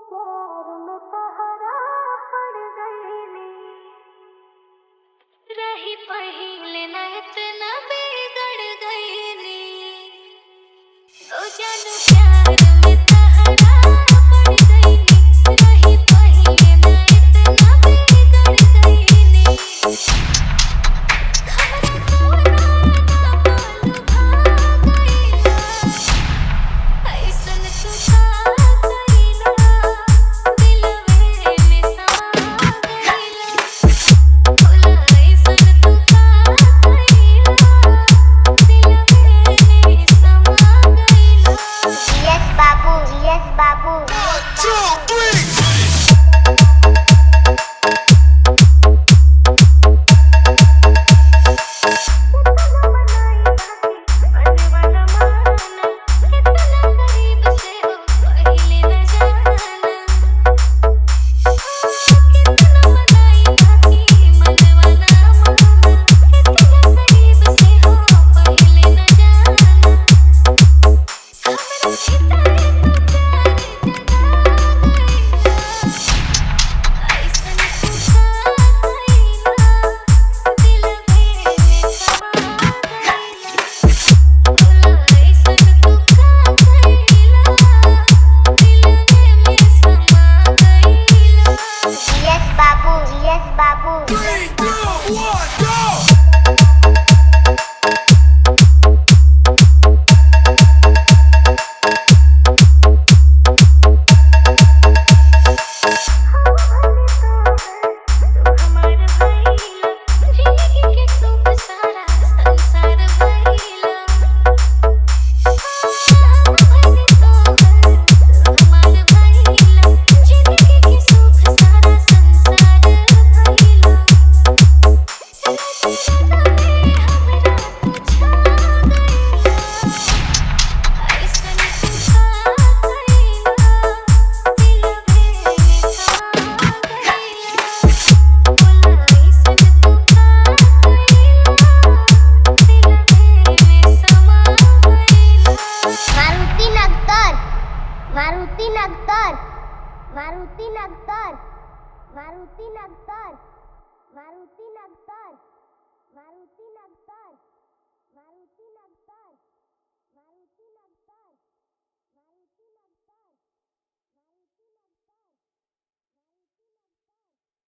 प्यार में सहारा पड़ गईली रही पहिले न इतना बिगड़ गईली ओ जानू प्यार में सहारा पड़ गईली रही पहिले न इतना बिगड़ गईली हमरा तोरा ना बोल भाग गईला ऐसन तू का कईला दिलवे में समा गईला भोला ऐसन तू का कईला दिलवे में समा गईला यस बाबू यस बाबू मनवाना माना कितना करीब से हो पहिले न जाना कितना मनाई बाकी मनवाना माना कितना करीब से हो पहिले न जाना हमरा भीतर तो प्यार जगा गईला ऐसन तू का कईला दिलवे में समा गईला भोला ऐसन तू का कईला दिलवे में समा गईला यस बाबू यस बाबू हमार भइला जिंदगी के सुख सारा संसार भइला भइले तोहर हमार भइला जिंदगी के सुख सारा संसार भइला हमरा पूछा गईला ऐसन तू का कईला दिलवे में समा गईला भोला ऐसन तू का कईला दिलवे में समा गईला मारुति नगर मारुति नगर मारुति नगर मारुति नगर मारुति नगर मारुति नगर मारुति नगर मारुति